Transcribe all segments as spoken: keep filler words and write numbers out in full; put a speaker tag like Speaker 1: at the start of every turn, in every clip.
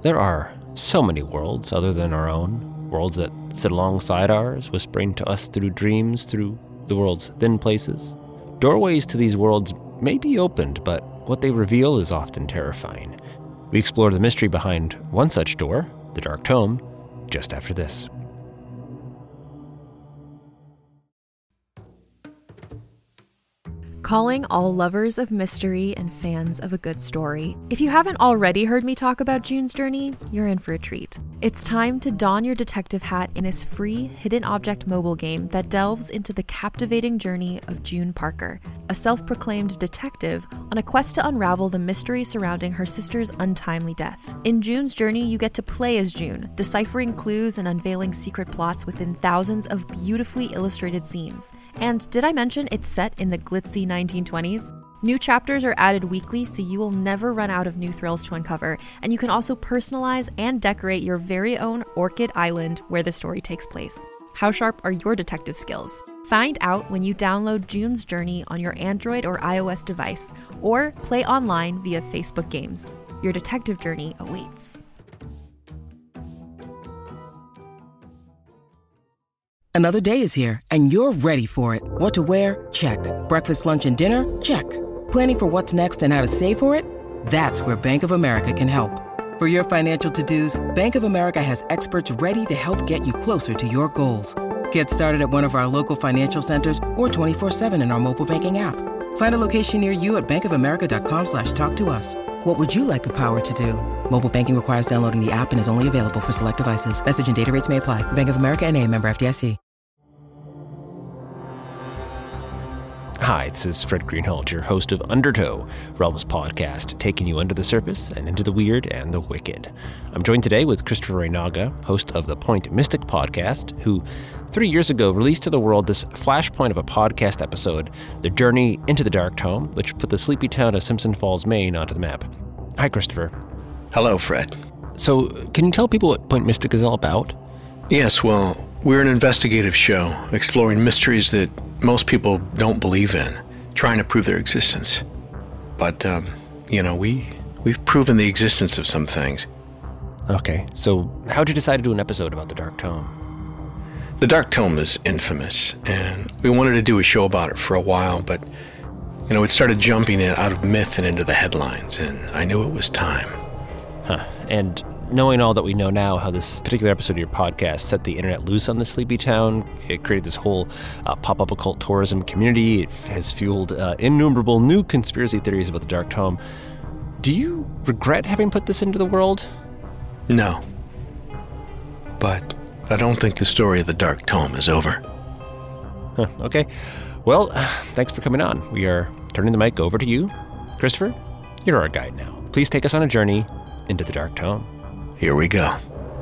Speaker 1: There are so many worlds other than our own, worlds that sit alongside ours, whispering to us through dreams, through the world's thin places. Doorways to these worlds may be opened, but what they reveal is often terrifying. We explore the mystery behind one such door, the Dark Tome, just after this.
Speaker 2: Calling all lovers of mystery and fans of a good story. If you haven't already heard me talk about June's Journey, you're in for a treat. It's time to don your detective hat in this free hidden object mobile game that delves into the captivating journey of June Parker, a self-proclaimed detective on a quest to unravel the mystery surrounding her sister's untimely death. In June's Journey, you get to play as June, deciphering clues and unveiling secret plots within thousands of beautifully illustrated scenes. And did I mention it's set in the glitzy nineteen twenties? New chapters are added weekly, so you will never run out of new thrills to uncover, and you can also personalize and decorate your very own Orchid Island where the story takes place. How sharp are your detective skills? Find out when you download June's Journey on your Android or iOS device, or play online via Facebook Games. Your detective journey awaits.
Speaker 3: Another day is here, and you're ready for it. What to wear? Check. Breakfast, lunch, and dinner? Check. Planning for what's next and how to save for it? That's where Bank of America can help. For your financial to-dos, Bank of America has experts ready to help get you closer to your goals. Get started at one of our local financial centers or twenty-four seven in our mobile banking app. Find a location near you at bankofamerica.com slash talk to us. What would you like the power to do? Mobile banking requires downloading the app and is only available for select devices. Message and data rates may apply. Bank of America N A, member F D I C.
Speaker 1: Hi, this is Fred Greenhalgh, your host of Undertow, Realms podcast, taking you under the surface and into the weird and the wicked. I'm joined today with Christopher Reynaga, host of the Point Mystic podcast, who three years ago released to the world this flashpoint of a podcast episode, The Journey into the Dark Tome, which put the sleepy town of Simpson Falls, Maine onto the map. Hi, Christopher.
Speaker 4: Hello, Fred.
Speaker 1: So, can you tell people what Point Mystic is all about?
Speaker 4: Yes, well, we're an investigative show exploring mysteries that most people don't believe in, trying to prove their existence. But, um, you know, we, we've proven the existence of some things.
Speaker 1: Okay, so how'd you decide to do an episode about the Dark Tome?
Speaker 4: The Dark Tome is infamous, and we wanted to do a show about it for a while, but, you know, it started jumping it out of myth and into the headlines, and I knew it was time.
Speaker 1: Huh, and knowing all that we know now, how this particular episode of your podcast set the internet loose on this sleepy town, it created this whole uh, pop-up occult tourism community. It has fueled uh, innumerable new conspiracy theories about the Dark Tome. Do you regret having put this into the world?
Speaker 4: No. But I don't think the story of the Dark Tome is over.
Speaker 1: Huh, okay. Well, thanks for coming on. We are turning the mic over to you. Christopher, you're our guide now. Please take us on a journey into the Dark Tome.
Speaker 4: Here we go.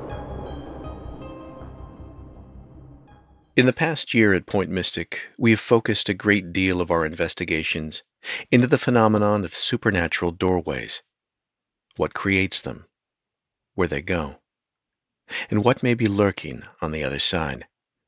Speaker 4: In the past year at Point Mystic, we have focused a great deal of our investigations into the phenomenon of supernatural doorways, what creates them, where they go, and what may be lurking on the other side.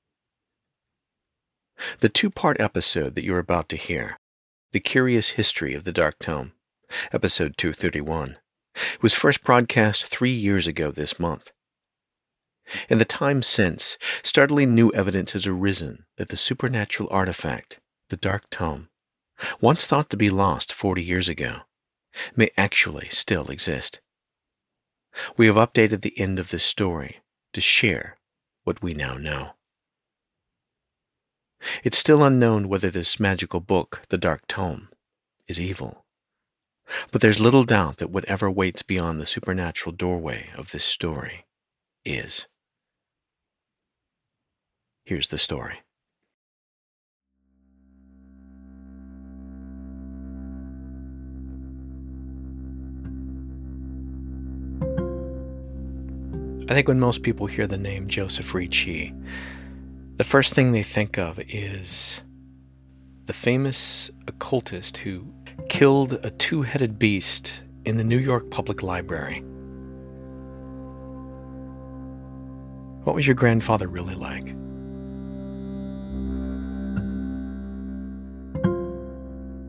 Speaker 4: The two-part episode that you're about to hear, The Curious History of the Dark Tome, episode two thirty-one, was first broadcast three years ago this month. In the time since, startling new evidence has arisen that the supernatural artifact, the Dark Tome, once thought to be lost forty years ago, may actually still exist. We have updated the end of this story to share what we now know. It's still unknown whether this magical book, the Dark Tome, is evil. But there's little doubt that whatever waits beyond the supernatural doorway of this story is. Here's the story. I think when most people hear the name Joseph Ricci, the first thing they think of is the famous occultist who killed a two-headed beast in the New York Public Library. What was your grandfather really like?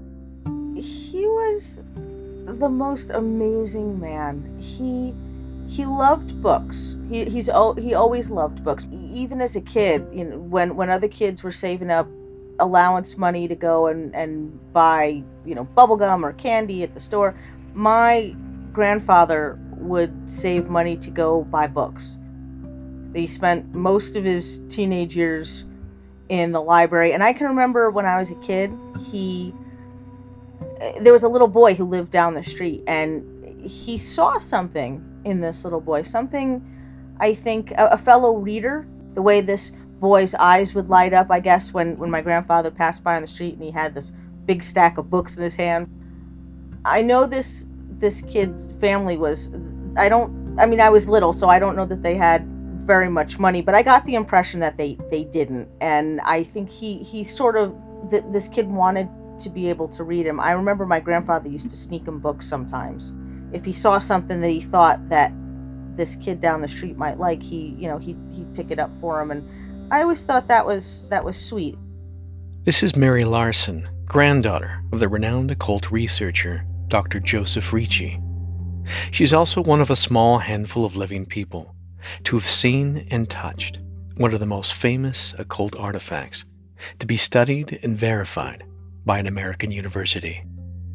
Speaker 5: He was the most amazing man. He he loved books. He he's he always loved books. Even as a kid, you know, when when other kids were saving up allowance money to go and, and buy, you know, bubble gum or candy at the store, my grandfather would save money to go buy books. He spent most of his teenage years in the library, and I can remember when I was a kid, he there was a little boy who lived down the street, and he saw something in this little boy, something, I think, a, a fellow reader, the way this boy's eyes would light up, I guess, when, when my grandfather passed by on the street and he had this big stack of books in his hand. I know this this kid's family was, I don't, I mean, I was little, so I don't know that they had very much money, but I got the impression that they, they didn't. And I think he, he sort of, th- this kid wanted to be able to read him. I remember my grandfather used to sneak him books sometimes. If he saw something that he thought that this kid down the street might like, he, you know, he he'd pick it up for him, and I always thought that was that was sweet.
Speaker 4: This is Mary Larson, granddaughter of the renowned occult researcher Doctor Joseph Ricci. She's also one of a small handful of living people to have seen and touched one of the most famous occult artifacts, to be studied and verified by an American university.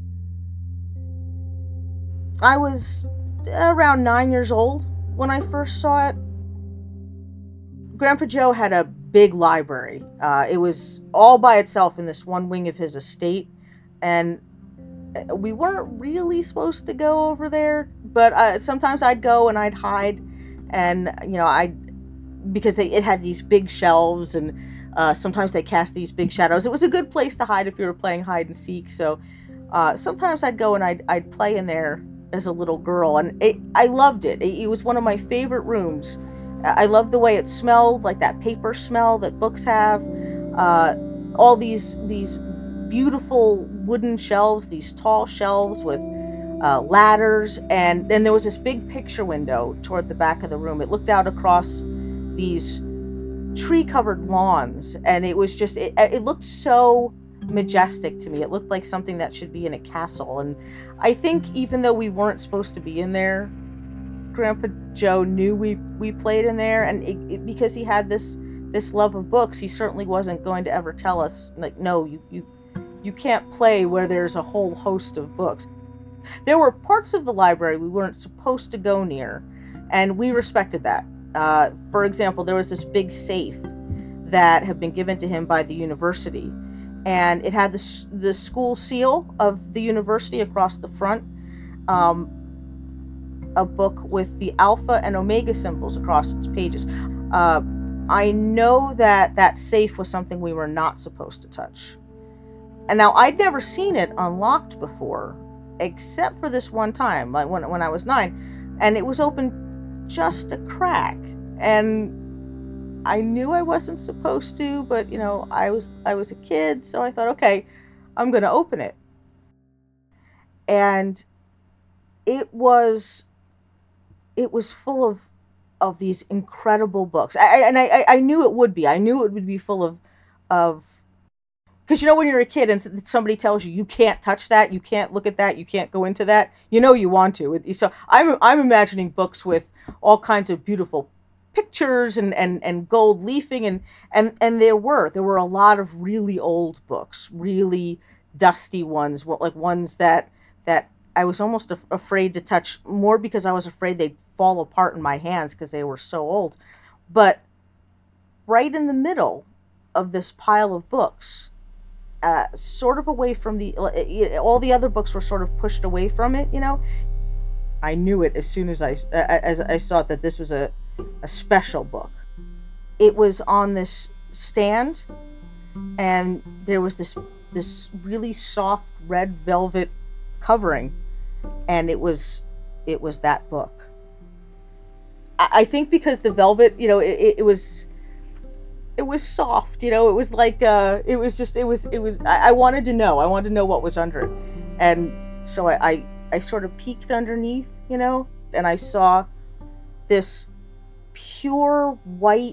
Speaker 5: I was around nine years old when I first saw it. Grandpa Joe had a big library. Uh, it was all by itself in this one wing of his estate, and we weren't really supposed to go over there, but uh, sometimes I'd go and I'd hide, and you know, I because they it had these big shelves, and uh, sometimes they cast these big shadows. It was a good place to hide if you were playing hide and seek. So uh, sometimes I'd go and I'd I'd play in there as a little girl, and it, I loved it. it. It was one of my favorite rooms. I loved the way it smelled, like that paper smell that books have. Uh, all these these beautiful wooden shelves, these tall shelves with uh, ladders, and then there was this big picture window toward the back of the room. It looked out across these tree-covered lawns, and it was just, it, it looked so majestic to me. It looked like something that should be in a castle, and I think even though we weren't supposed to be in there, Grandpa Joe knew we, we played in there, and it, it, because he had this this love of books, he certainly wasn't going to ever tell us, like, no, you, you you can't play where there's a whole host of books. There were parts of the library we weren't supposed to go near, and we respected that. Uh, for example, there was this big safe that had been given to him by the university, and it had the, the school seal of the university across the front, um, a book with the alpha and omega symbols across its pages. Uh, I know that that safe was something we were not supposed to touch. And now I'd never seen it unlocked before, except for this one time, like when when I was nine, and it was open just a crack. And I knew I wasn't supposed to, but you know, I was I was a kid, so I thought, okay, I'm gonna open it. And it was it was full of of these incredible books. I, and I, I knew it would be. I knew it would be full of, of, because you know when you're a kid and somebody tells you you can't touch that, you can't look at that, you can't go into that, you know you want to. So I'm I'm imagining books with all kinds of beautiful pictures and, and, and gold leafing, and, and, and there were there were a lot of really old books, really dusty ones, like ones that that I was almost af- afraid to touch, more because I was afraid they'd fall apart in my hands because they were so old. But right in the middle of this pile of books, uh, sort of away from the, all the other books were sort of pushed away from it, you know. I knew it as soon as I, as I saw it, that this was a, a special book. It was on this stand, and there was this this really soft red velvet covering, and it was it was that book. I think because the velvet, you know, it, it was, it was soft, you know, it was like, uh, it was just, it was, it was, I, I wanted to know, I wanted to know what was under it. And so I, I, I sort of peeked underneath, you know, and I saw this pure white,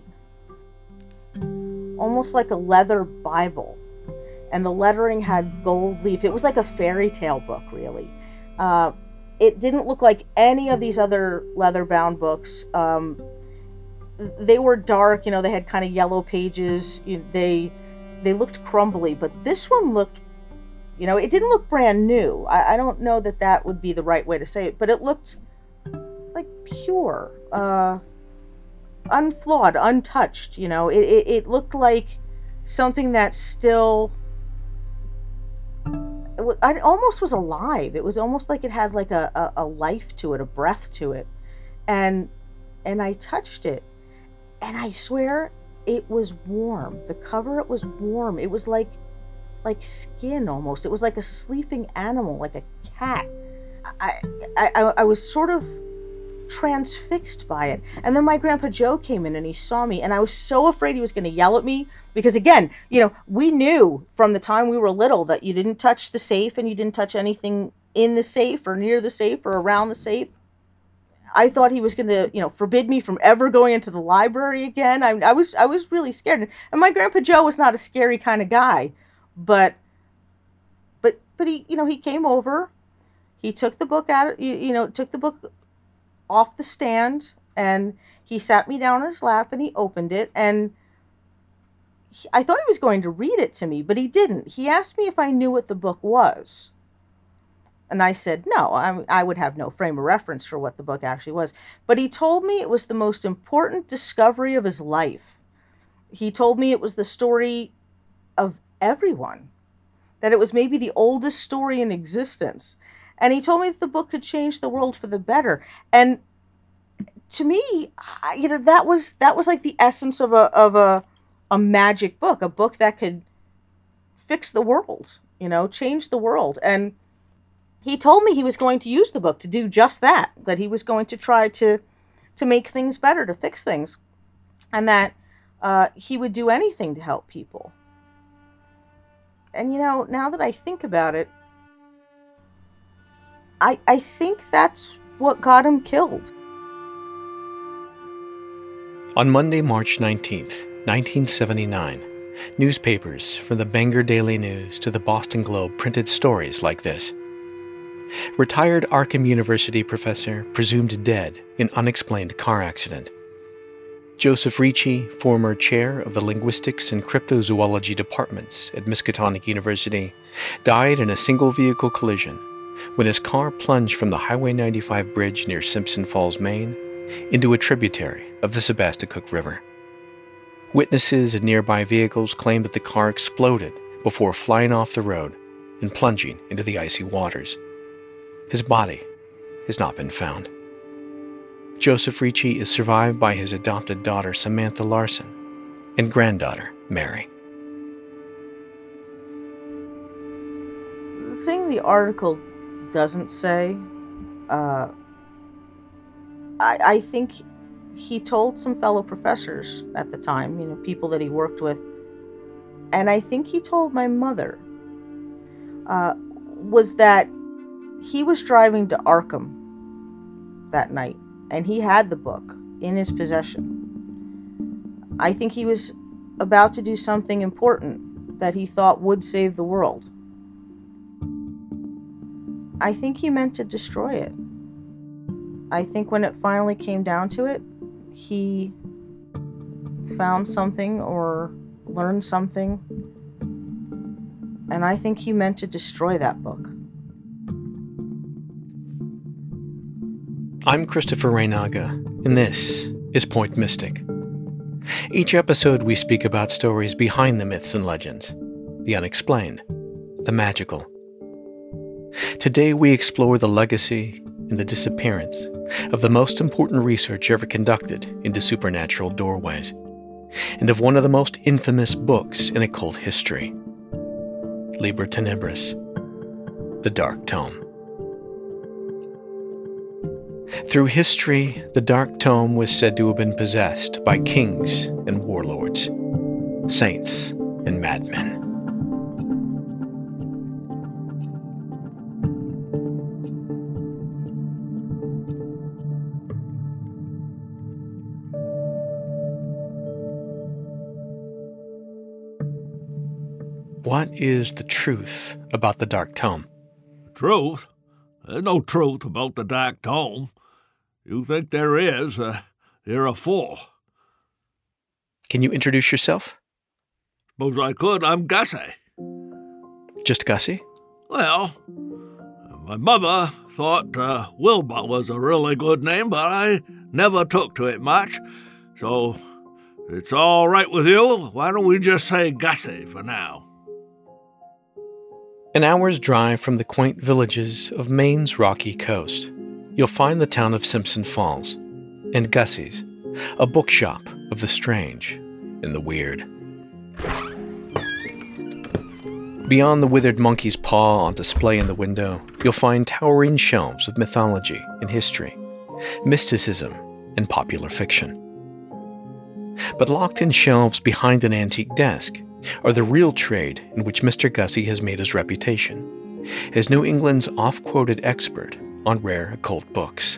Speaker 5: almost like a leather Bible. And the lettering had gold leaf. It was like a fairy tale book, really. Uh, it didn't look like any of these other leather-bound books. Um, they were dark, you know, they had kind of yellow pages. You, they they looked crumbly, but this one looked, you know, it didn't look brand new. I, I don't know that that would be the right way to say it, but it looked like pure, uh, unflawed, untouched, you know. It, it, it looked like something that still, it almost was alive. It was almost like it had like a, a, a life to it, a breath to it. And and I touched it, and I swear it was warm. The cover, it was warm. It was like like skin almost. It was like a sleeping animal, like a cat. I I, I was sort of transfixed by it. And then my Grandpa Joe came in and he saw me, and I was so afraid he was going to yell at me, because again, you know, we knew from the time we were little that you didn't touch the safe and you didn't touch anything in the safe or near the safe or around the safe. I thought he was going to, you know, forbid me from ever going into the library again. I, I was I was really scared. And my Grandpa Joe was not a scary kind of guy, but but but he, you know, he came over, he took the book out, you, you know, took the book off the stand, and he sat me down on his lap and he opened it, and he, I thought he was going to read it to me, but he didn't. He asked me if I knew what the book was. And I said, no, I, I would have no frame of reference for what the book actually was. But he told me it was the most important discovery of his life. He told me it was the story of everyone, that it was maybe the oldest story in existence. And he told me that the book could change the world for the better. And to me, I, you know, that was that was like the essence of a of a a magic book, a book that could fix the world, you know, change the world. And he told me he was going to use the book to do just that, that he was going to try to to make things better, to fix things, and that uh, he would do anything to help people. And, you know, now that I think about it, I, I think that's what got him killed.
Speaker 4: On Monday, March nineteenth, nineteen seventy-nine, newspapers from the Bangor Daily News to the Boston Globe printed stories like this. Retired Arkham University professor presumed dead in unexplained car accident. Joseph Ricci, former chair of the Linguistics and Cryptozoology departments at Miskatonic University, died in a single-vehicle collision when his car plunged from the Highway ninety-five bridge near Simpson Falls, Maine, into a tributary of the Sebasticook River. Witnesses and nearby vehicles claimed that the car exploded before flying off the road and plunging into the icy waters. His body has not been found. Joseph Ricci is survived by his adopted daughter Samantha Larson and granddaughter Mary.
Speaker 5: The thing the article doesn't say, uh, I, I think he told some fellow professors at the time, you know, people that he worked with, and I think he told my mother, uh, was that he was driving to Arkham that night, and he had the book in his possession. I think he was about to do something important that he thought would save the world. I think he meant to destroy it. I think when it finally came down to it, he found something or learned something, and I think he meant to destroy that book.
Speaker 4: I'm Christopher Reynaga, and this is Point Mystic. Each episode we speak about stories behind the myths and legends, the unexplained, the magical. Today we explore the legacy and the disappearance of the most important research ever conducted into supernatural doorways, and of one of the most infamous books in occult history, Liber Tenebris, the Dark Tome. Through history, the Dark Tome was said to have been possessed by kings and warlords, saints and madmen. What is the truth about the Dark Tome?
Speaker 6: Truth? There's no truth about the Dark Tome. You think there is, uh, you're a fool.
Speaker 4: Can you introduce yourself?
Speaker 6: Suppose I could. I'm Gussie.
Speaker 4: Just Gussie?
Speaker 6: Well, my mother thought uh, Wilbur was a really good name, but I never took to it much. So, it's all right with you. Why don't we just say Gussie for now?
Speaker 4: An hour's drive from the quaint villages of Maine's rocky coast, you'll find the town of Simpson Falls, and Gussie's, a bookshop of the strange and the weird. Beyond the withered monkey's paw on display in the window, you'll find towering shelves of mythology and history, mysticism and popular fiction. But locked in shelves behind an antique desk are the real trade in which Mister Gussie has made his reputation, as New England's oft-quoted expert on rare occult books.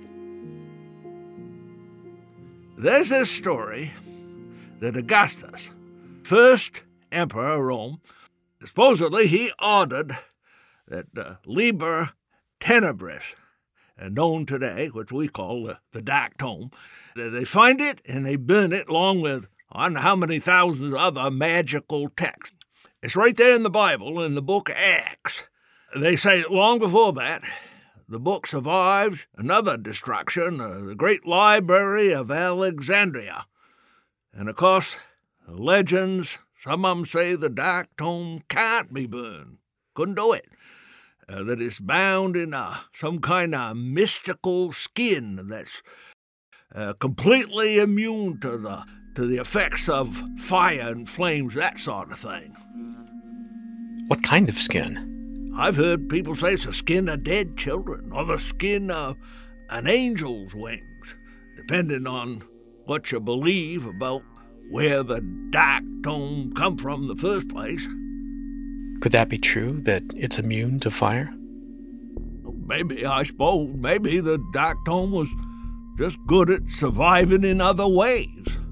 Speaker 6: There's this story that Augustus, first emperor of Rome, supposedly he ordered that the Liber Tenebris, known today, which we call the, the Dark Tome, that they find it and they burn it along with I don't know how many thousands of other magical texts. It's right there in the Bible, in the book of Acts. They say long before that, the book survived another destruction, uh, the great library of Alexandria. And of course, the legends, some of them say the Dark Tome can't be burned. Couldn't do it. Uh, that it's bound in a, some kind of mystical skin that's uh, completely immune to the to the effects of fire and flames, that sort of thing.
Speaker 4: What kind of skin?
Speaker 6: I've heard people say it's the skin of dead children, or the skin of an angel's wings, depending on what you believe about where the Dark Tome come from in the first place.
Speaker 4: Could that be true, that it's immune to fire?
Speaker 6: Maybe, I suppose. Maybe the Dark Tome was just good at surviving in other ways.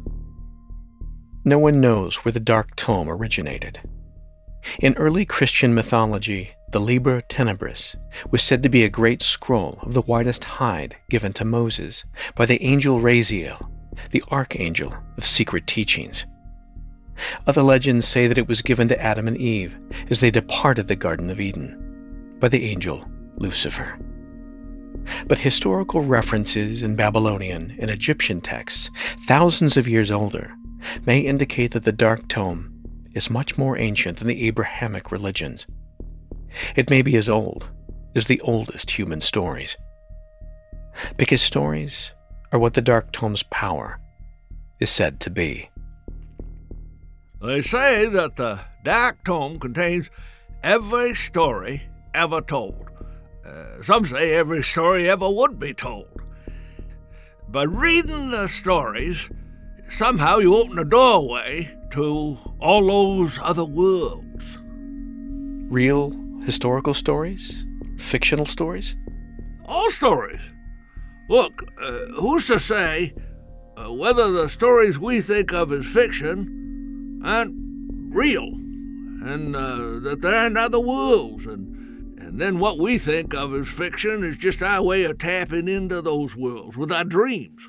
Speaker 4: No one knows where the Dark Tome originated. In early Christian mythology, the Liber Tenebris was said to be a great scroll of the whitest hide given to Moses by the angel Raziel, the archangel of secret teachings. Other legends say that it was given to Adam and Eve as they departed the Garden of Eden by the angel Lucifer. But historical references in Babylonian and Egyptian texts, thousands of years older, may indicate that the Dark Tome is much more ancient than the Abrahamic religions. It may be as old as the oldest human stories. Because stories are what the Dark Tome's power is said to be.
Speaker 6: They say that the Dark Tome contains every story ever told. Uh, some say every story ever would be told. By reading the stories, somehow you open a doorway to all those other worlds.
Speaker 4: Real historical stories? Fictional stories?
Speaker 6: All stories. Look, uh, who's to say uh, whether the stories we think of as fiction aren't real, and uh, that there aren't other worlds, and, and then what we think of as fiction is just our way of tapping into those worlds with our dreams.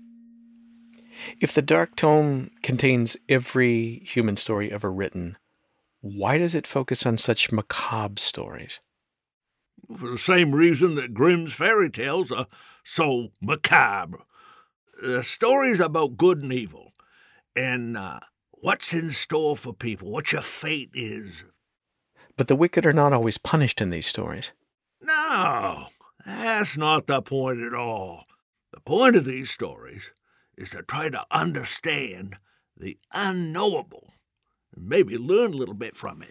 Speaker 4: If the Dark Tome contains every human story ever written, why does it focus on such macabre stories?
Speaker 6: For the same reason that Grimm's fairy tales are so macabre. Uh, stories about good and evil, and uh, what's in store for people, what your fate is.
Speaker 4: But the wicked are not always punished in these stories.
Speaker 6: No, that's not the point at all. The point of these stories is to try to understand the unknowable and maybe learn a little bit from it.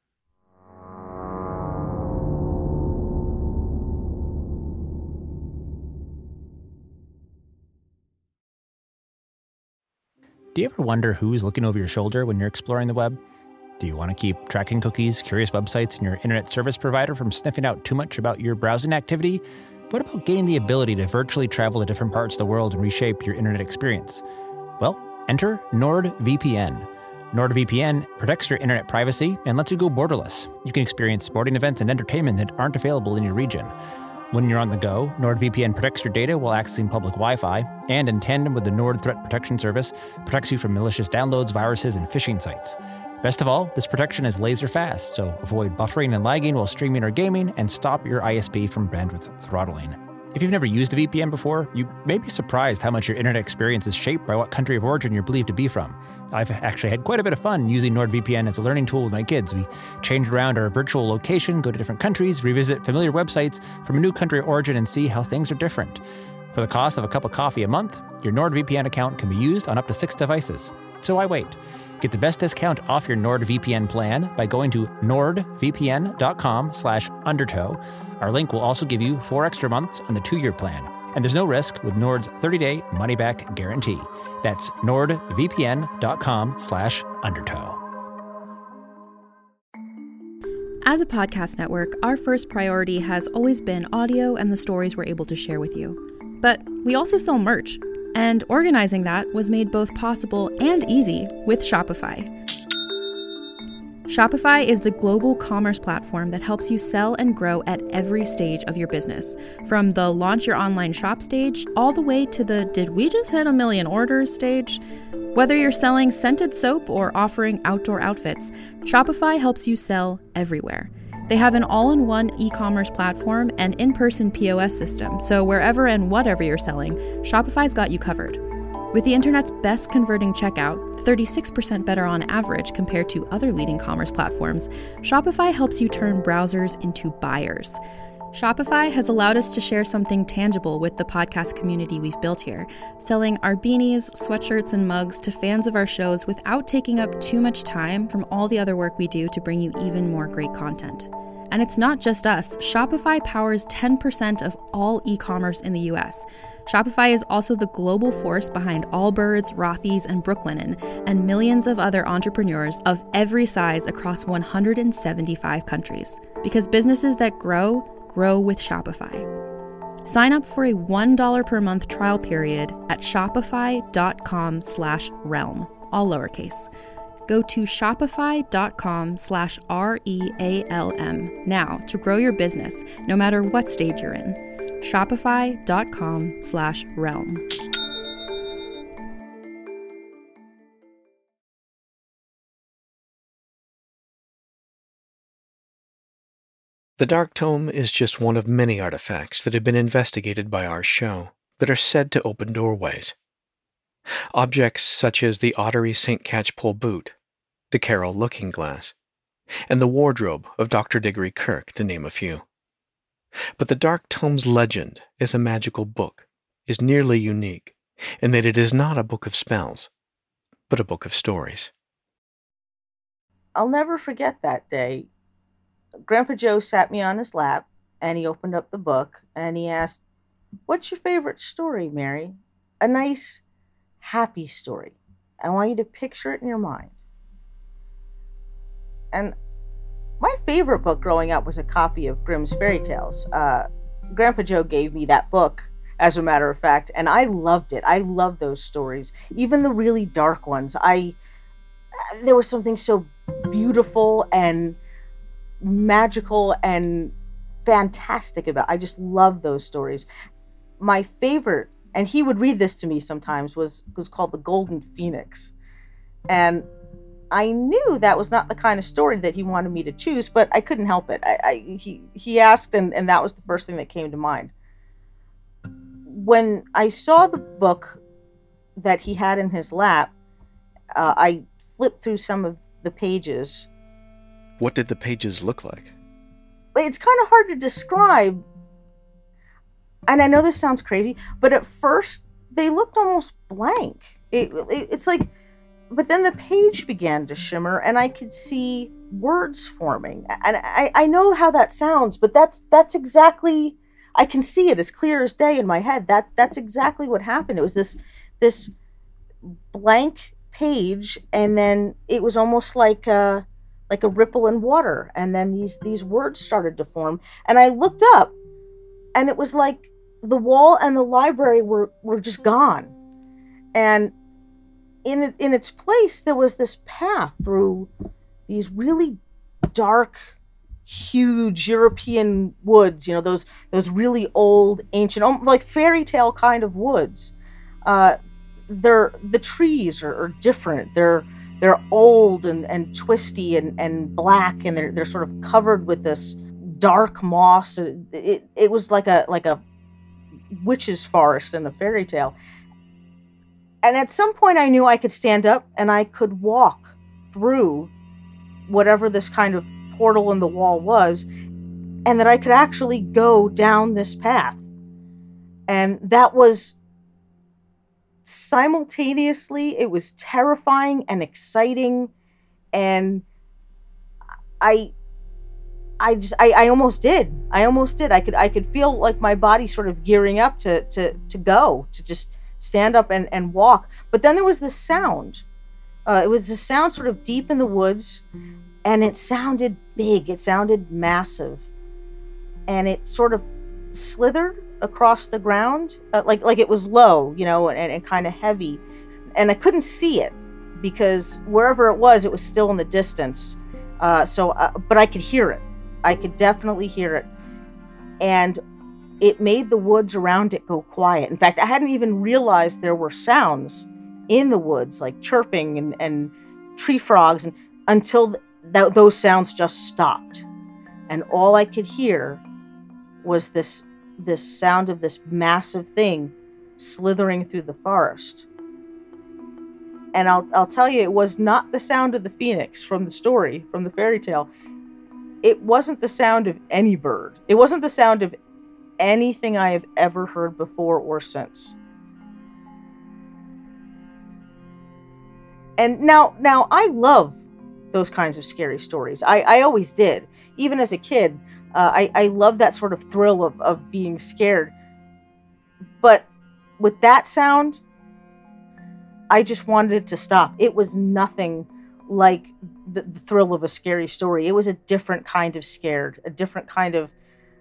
Speaker 7: Do you ever wonder who's looking over your shoulder when you're exploring the web? Do you want to keep tracking cookies, curious websites, and your internet service provider from sniffing out too much about your browsing activity? What about gaining the ability to virtually travel to different parts of the world and reshape your internet experience? Well, enter NordVPN. NordVPN protects your internet privacy and lets you go borderless. You can experience sporting events and entertainment that aren't available in your region. When you're on the go, NordVPN protects your data while accessing public Wi-Fi, and in tandem with the Nord Threat Protection Service, protects you from malicious downloads, viruses, and phishing sites. Best of all, this protection is laser fast, so avoid buffering and lagging while streaming or gaming, and stop your I S P from bandwidth throttling. If you've never used a V P N before, you may be surprised how much your internet experience is shaped by what country of origin you're believed to be from. I've actually had quite a bit of fun using NordVPN as a learning tool with my kids. We change around our virtual location, go to different countries, revisit familiar websites from a new country of origin, and see how things are different. For the cost of a cup of coffee a month, your NordVPN account can be used on up to six devices. So why wait? Get the best discount off your NordVPN plan by going to nordvpn.com slash undertow. Our link will also give you four extra months on the two-year plan. And there's no risk with Nord's thirty-day money-back guarantee. That's nordvpn.com slash undertow.
Speaker 2: As a podcast network, our first priority has always been audio and the stories we're able to share with you. But we also sell merch, and organizing that was made both possible and easy with Shopify. Shopify is the global commerce platform that helps you sell and grow at every stage of your business, from the launch your online shop stage all the way to the did we just hit a million orders stage. Whether you're selling scented soap or offering outdoor outfits, Shopify helps you sell everywhere. They have an all-in-one e-commerce platform and in-person P O S system, so wherever and whatever you're selling, Shopify's got you covered. With the internet's best converting checkout, thirty-six percent better on average compared to other leading commerce platforms, Shopify helps you turn browsers into buyers. Shopify has allowed us to share something tangible with the podcast community we've built here, selling our beanies, sweatshirts, and mugs to fans of our shows without taking up too much time from all the other work we do to bring you even more great content. And it's not just us. Shopify powers ten percent of all e-commerce in the U S. Shopify is also the global force behind Allbirds, Rothy's, and Brooklinen, and millions of other entrepreneurs of every size across one hundred seventy-five countries. Because businesses that grow, grow with Shopify. Sign up for a one dollar per month trial period at shopify.com slash realm, all lowercase. Go to shopify.com slash R-E-A-L-M now to grow your business, no matter what stage you're in. Shopify.com slash realm.
Speaker 4: The Dark Tome is just one of many artifacts that have been investigated by our show that are said to open doorways. Objects such as the Ottery Saint Catchpole boot, the Carroll Looking Glass, and the wardrobe of Doctor Diggory Kirk, to name a few. But the Dark Tome's legend as a magical book is nearly unique in that it is not a book of spells, but a book of stories.
Speaker 5: I'll never forget that day. Grandpa Joe sat me on his lap, and he opened up the book, and he asked, "What's your favorite story, Mary? A nice, happy story. I want you to picture it in your mind." And my favorite book growing up was a copy of Grimm's Fairy Tales. Uh, Grandpa Joe gave me that book, as a matter of fact, and I loved it. I love those stories, even the really dark ones. I there was something so beautiful and magical and fantastic about. I just love those stories. My favorite, and he would read this to me sometimes, was was called The Golden Phoenix. And I knew that was not the kind of story that he wanted me to choose, but I couldn't help it. I, I he he asked, and, and that was the first thing that came to mind. When I saw the book that he had in his lap, uh, I flipped through some of the pages.
Speaker 4: What did the pages look like?
Speaker 5: It's kind of hard to describe. And I know this sounds crazy, but at first they looked almost blank. It, it, it's like, but then the page began to shimmer and I could see words forming. And I, I know how that sounds, but that's that's exactly, I can see it as clear as day in my head. That that's exactly what happened. It was this this blank page, and then it was almost like a, like a ripple in water, and then these these words started to form. And I looked up, and it was like the wall and the library were were just gone, and in in its place there was this path through these really dark huge European woods, you know, those those really old, ancient, like fairy tale kind of woods. Uh, they're the trees are, are different. They're they're old and, and twisty and, and black, and they're they're sort of covered with this dark moss. It, it it was like a like a witch's forest in a fairy tale. And at some point I knew I could stand up and I could walk through whatever this kind of portal in the wall was, and that I could actually go down this path. And that was simultaneously, it was terrifying and exciting, and I I just I, I almost did. I almost did. I could I could feel like my body sort of gearing up to to to go, to just stand up and, and walk. But then there was this sound. Uh, it was this sound sort of deep in the woods, and it sounded big. It sounded massive. And it sort of slithered across the ground, uh, like like it was low, you know, and, and kind of heavy. And I couldn't see it because wherever it was, it was still in the distance. Uh, so, uh, but I could hear it. I could definitely hear it. And it made the woods around it go quiet. In fact, I hadn't even realized there were sounds in the woods, like chirping and, and tree frogs, and until th- th- those sounds just stopped. And all I could hear was this this sound of this massive thing slithering through the forest. And I'll I'll tell you, it was not the sound of the phoenix from the story, from the fairy tale. It wasn't the sound of any bird. It wasn't the sound of anything I have ever heard before or since. And now, now I love those kinds of scary stories. I, I always did. Even as a kid, uh, I, I love that sort of thrill of, of being scared. But with that sound, I just wanted it to stop. It was nothing like the, the thrill of a scary story. It was a different kind of scared, a different kind of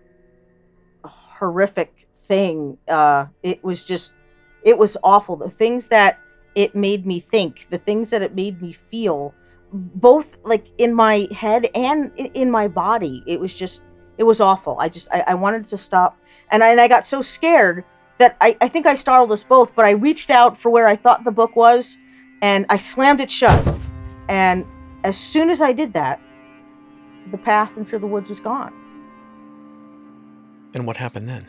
Speaker 5: horrific thing. Uh, it was just, it was awful. The things that it made me think, the things that it made me feel, both like in my head and in my body, it was just, it was awful. I just, I, I wanted to stop. And I, and I got so scared that I, I think I startled us both, but I reached out for where I thought the book was, and I slammed it shut. And as soon as I did that, the path into the woods was gone.
Speaker 4: And what happened then?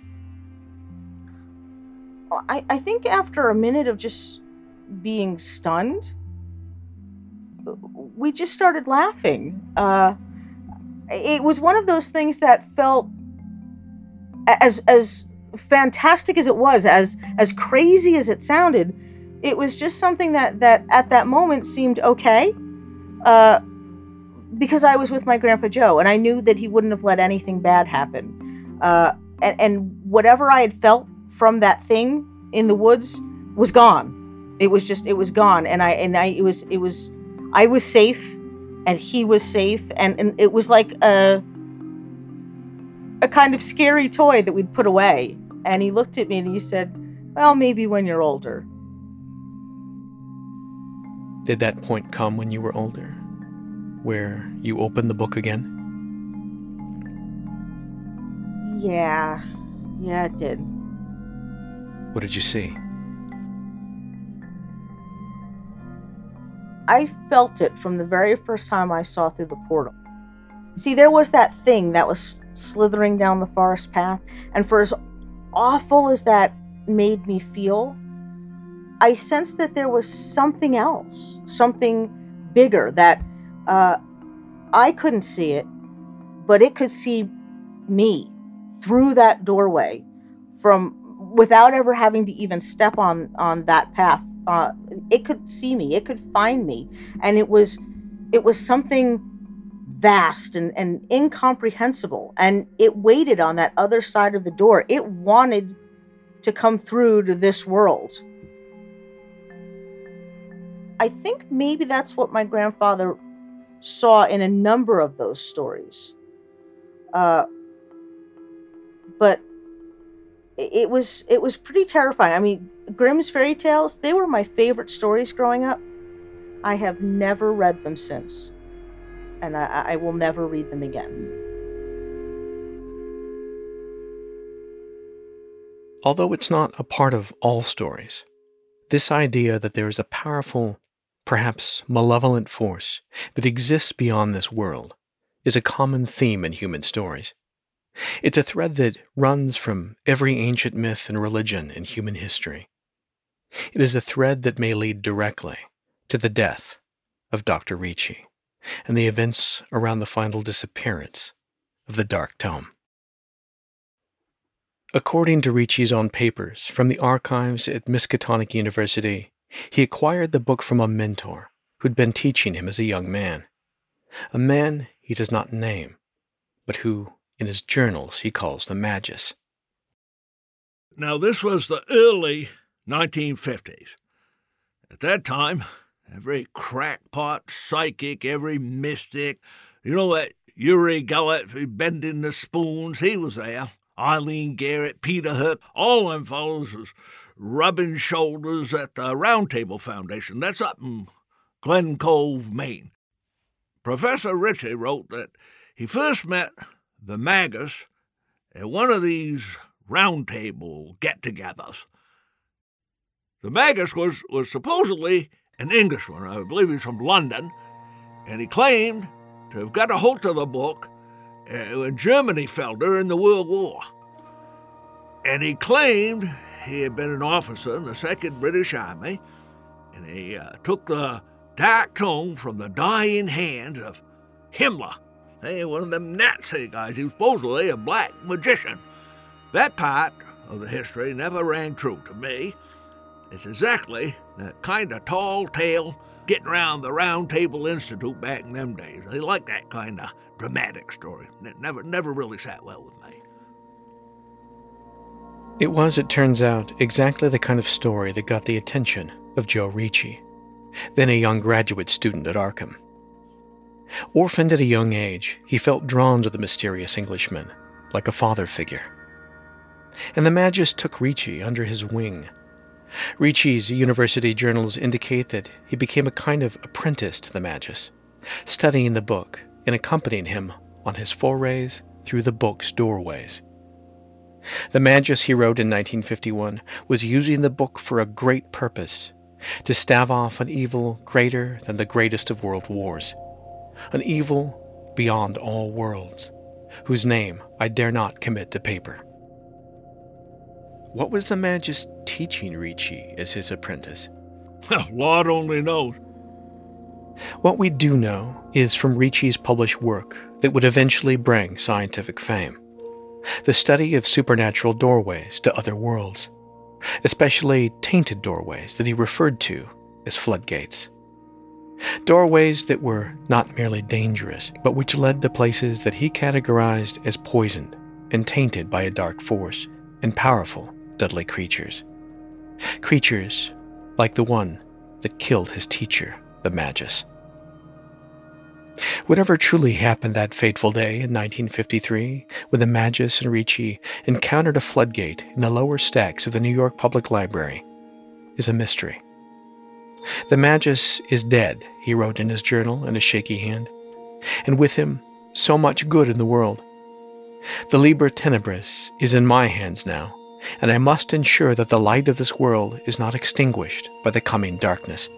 Speaker 5: I, I think after a minute of just being stunned, we just started laughing. Uh, it was one of those things that felt as as fantastic as it was, as as crazy as it sounded. It was just something that that at that moment seemed okay, uh, because I was with my Grandpa Joe, and I knew that he wouldn't have let anything bad happen. Uh, and, and whatever I had felt from that thing in the woods was gone. It was just, it was gone. And I, and I, it was, it was, I was safe, and he was safe. And, and it was like a, a kind of scary toy that we'd put away. And he looked at me and he said, well, maybe when you're older.
Speaker 4: Did that point come when you were older, where you opened the book again?
Speaker 5: Yeah, yeah, it did.
Speaker 4: What did you see?
Speaker 5: I felt it from the very first time I saw through the portal. See, there was that thing that was slithering down the forest path, and for as awful as that made me feel, I sensed that there was something else, something bigger, that uh, I couldn't see it, but it could see me through that doorway, from without ever having to even step on on that path. Uh, it could see me, it could find me, and it was it was something vast and, and incomprehensible, and it waited on that other side of the door. It wanted to come through to this world. I think maybe that's what my grandfather saw in a number of those stories. Uh, but it was it was pretty terrifying. I mean, Grimm's fairy tales, they were my favorite stories growing up. I have never read them since. and I, I will never read them again.
Speaker 4: Although it's not a part of all stories, this idea that there is a powerful, perhaps malevolent force that exists beyond this world is a common theme in human stories. It's a thread that runs from every ancient myth and religion in human history. It is a thread that may lead directly to the death of Doctor Ricci and the events around the final disappearance of the Dark Tome. According to Ricci's own papers from the archives at Miskatonic University, he acquired the book from a mentor who'd been teaching him as a young man, a man he does not name, but who, in his journals, he calls the Magus.
Speaker 6: Now, this was the early nineteen fifties. At that time, every crackpot psychic, every mystic, you know that Uri Geller bending the spoons, he was there. Eileen Garrett, Peter Hook, all them fellows was rubbing shoulders at the Round Table Foundation. That's up in Glen Cove, Maine. Professor Ricci wrote that he first met the Magus at one of these Round Table get-togethers. The Magus was, was supposedly an Englishman. I believe he's from London, and he claimed to have got a hold of the book uh, when Germany fell during the World War. And he claimed he had been an officer in the Second British Army, and he uh, took the Dark Tome from the dying hands of Himmler, hey, one of them Nazi guys. He was supposedly a black magician. That part of the history never rang true to me. It's exactly that kind of tall tale getting around the Round Table Institute back in them days. They liked that kind of dramatic story. It never, never really sat well with me.
Speaker 4: It was, it turns out, exactly the kind of story that got the attention of Joe Ricci, then a young graduate student at Arkham. Orphaned at a young age, he felt drawn to the mysterious Englishman, like a father figure. And the Magus took Ricci under his wing. Ricci's university journals indicate that he became a kind of apprentice to the Magus, studying the book and accompanying him on his forays through the book's doorways. The Magus, he wrote in nineteen fifty-one, was using the book for a great purpose, to stave off an evil greater than the greatest of world wars, an evil beyond all worlds, whose name I dare not commit to paper. What was the Magus teaching Ricci as his apprentice?
Speaker 6: Lord only knows.
Speaker 4: What we do know is from Ricci's published work that would eventually bring scientific fame, the study of supernatural doorways to other worlds, especially tainted doorways that he referred to as floodgates. Doorways that were not merely dangerous, but which led to places that he categorized as poisoned and tainted by a dark force and powerful, deadly creatures. Creatures like the one that killed his teacher, the Magus. Whatever truly happened that fateful day in nineteen fifty-three, when the Magus and Ricci encountered a floodgate in the lower stacks of the New York Public Library, is a mystery. The Magus is dead, he wrote in his journal in a shaky hand, and with him, so much good in the world. The Liber Tenebris is in my hands now, and I must ensure that the light of this world is not extinguished by the coming darkness.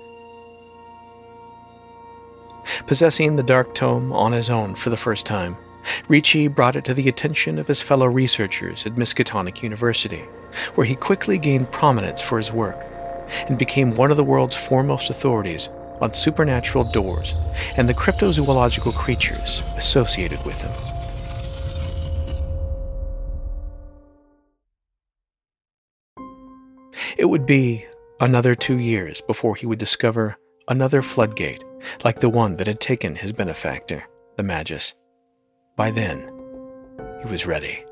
Speaker 4: Possessing the Dark Tome on his own for the first time, Ricci brought it to the attention of his fellow researchers at Miskatonic University, where he quickly gained prominence for his work and became one of the world's foremost authorities on supernatural doors and the cryptozoological creatures associated with them. It would be another two years before he would discover another floodgate like the one that had taken his benefactor, the Magus. By then, he was ready.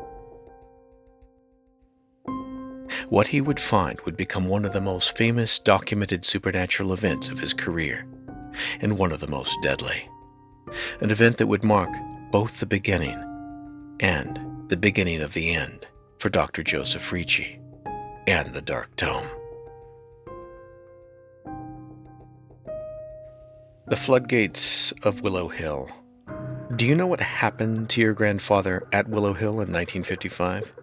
Speaker 4: What he would find would become one of the most famous documented supernatural events of his career, and one of the most deadly. An event that would mark both the beginning and the beginning of the end for Doctor Joseph Ricci and the Dark Tome. The floodgates of Willow Hill. Do you know what happened to your grandfather at Willow Hill in nineteen fifty-five?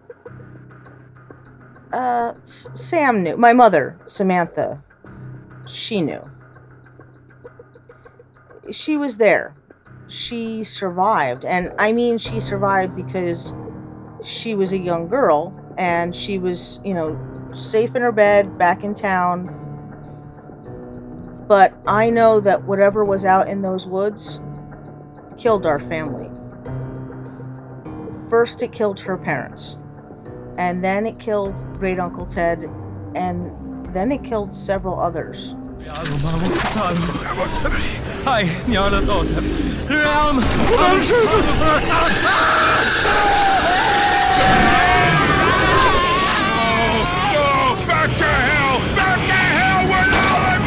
Speaker 5: Uh, S- Sam knew. My mother, Samantha, she knew. She was there. She survived. And I mean, she survived because she was a young girl and she was, you know, safe in her bed, back in town. But I know that whatever was out in those woods killed our family. First, it killed her parents. And then it killed Great Uncle Ted. And then it killed several others.
Speaker 6: Back to hell! Back to hell with all of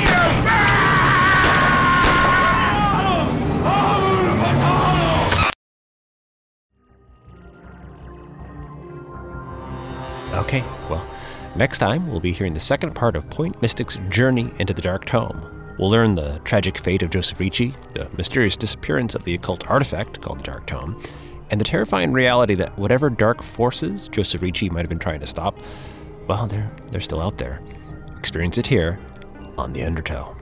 Speaker 6: you!
Speaker 1: Okay, well, next time we'll be hearing the second part of Point Mystic's journey into the Dark Tome. We'll learn the tragic fate of Joseph Ricci, the mysterious disappearance of the occult artifact called the Dark Tome, and the terrifying reality that whatever dark forces Joseph Ricci might have been trying to stop, well, they're, they're still out there. Experience it here on The Undertow.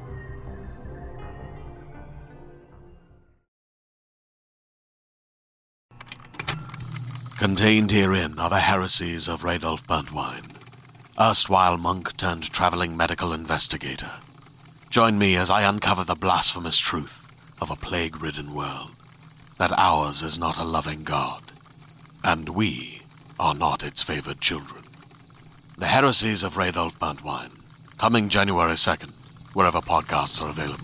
Speaker 8: Contained herein are the heresies of Radolf Burntwine, erstwhile monk turned traveling medical investigator. Join me as I uncover the blasphemous truth of a plague-ridden world, that ours is not a loving God, and we are not its favored children. The Heresies of Radolf Burntwine, coming January second, wherever podcasts are available.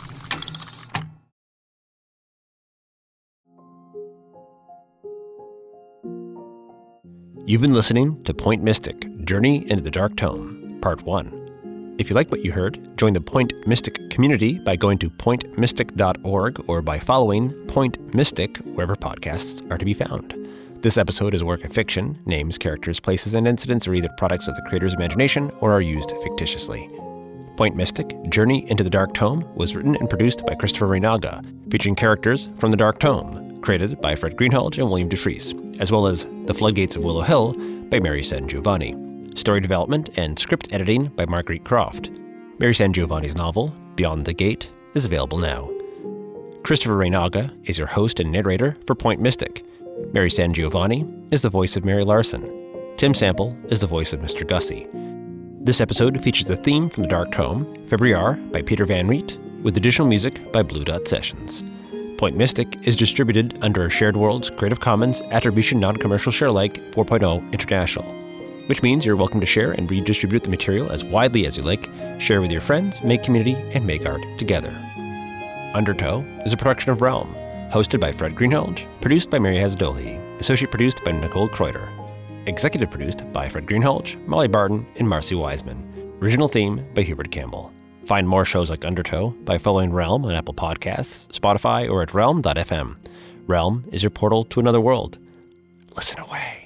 Speaker 1: You've been listening to Point Mystic, Journey into the Dark Tome, Part one. If you like what you heard, join the Point Mystic community by going to point mystic dot org or by following Point Mystic wherever podcasts are to be found. This episode is a work of fiction. Names, characters, places, and incidents are either products of the creator's imagination or are used fictitiously. Point Mystic, Journey into the Dark Tome was written and produced by Christopher Reynaga, featuring characters from the Dark Tome, created by Fred Greenhalgh and William DeFries, as well as The Floodgates of Willow Hill by Mary Sangiovanni. Story development and script editing by Marguerite Croft. Mary Sangiovanni's novel, Beyond the Gate, is available now. Christopher Reynaga is your host and narrator for Point Mystic. Mary Sangiovanni is the voice of Mary Larson. Tim Sample is the voice of Mister Gussie. This episode features the theme from the Dark Tome, Februar by Peter Van Riet, with additional music by Blue Dot Sessions. Point Mystic is distributed under a Shared Worlds Creative Commons Attribution Non-Commercial Sharealike four point oh International, which means you're welcome to share and redistribute the material as widely as you like, share with your friends, make community, and make art together. Undertow is a production of Realm, hosted by Fred Greenhalgh, produced by Mary Hazdoli, associate produced by Nicole Kreuter, executive produced by Fred Greenhalgh, Molly Barton, and Marcy Wiseman. Original theme by Hubert Campbell. Find more shows like Undertow by following Realm on Apple Podcasts, Spotify, or at realm dot f m. Realm is your portal to another world. Listen away.